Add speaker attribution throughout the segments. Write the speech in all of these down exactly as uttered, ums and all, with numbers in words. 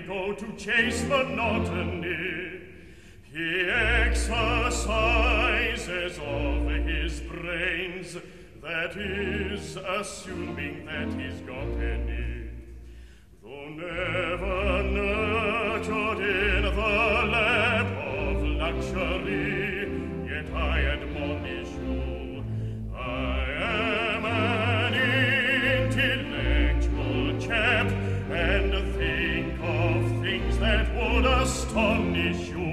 Speaker 1: go to chase monotony. He exercises of his brains, that is, assuming that he's got any. Though never nurtured in the lap of luxury, yet I admonish you, I am an intellectual chap, and think of things that would astonish you.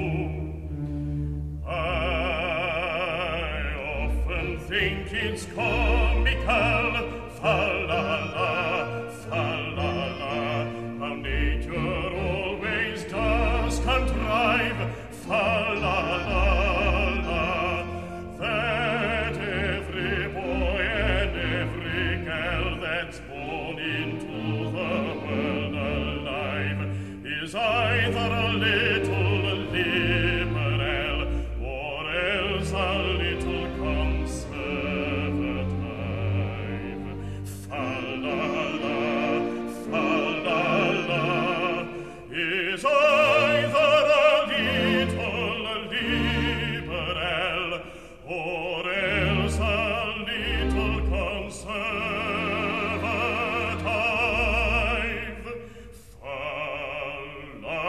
Speaker 1: I often think it's comical, fa-la-la, fa-la-la, how nature always does contrive, fa-la-la, that every boy and every girl that's born into the world alive is either a little liberal or else a little conservative. Fa-la-la, fa-la-la, is either a little liberal or else a little conservative. Fa-la-la.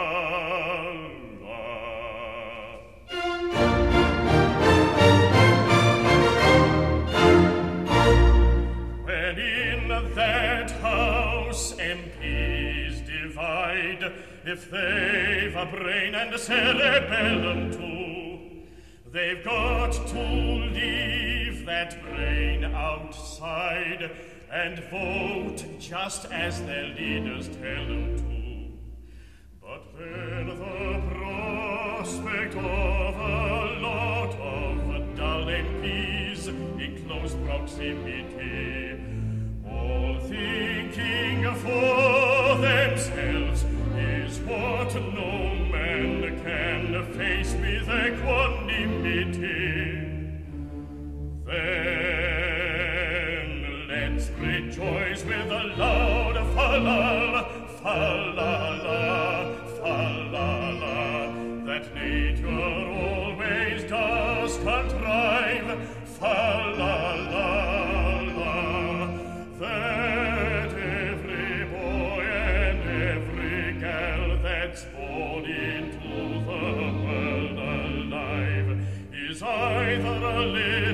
Speaker 1: When in that house M Ps divide, if they've a brain and a cerebellum too, they've got to leave that brain outside and vote just as their leaders tell them to. But then the prospect of a lot of dull M Ps in close proximity, all thinking for themselves, is what no man can face with equanimity. Then let's rejoice with a loud fa-la-la, fa-la-la, fa-la-la, that nature always does contrive, fa-la-la, that every boy and every girl that's born into the world alive is either a little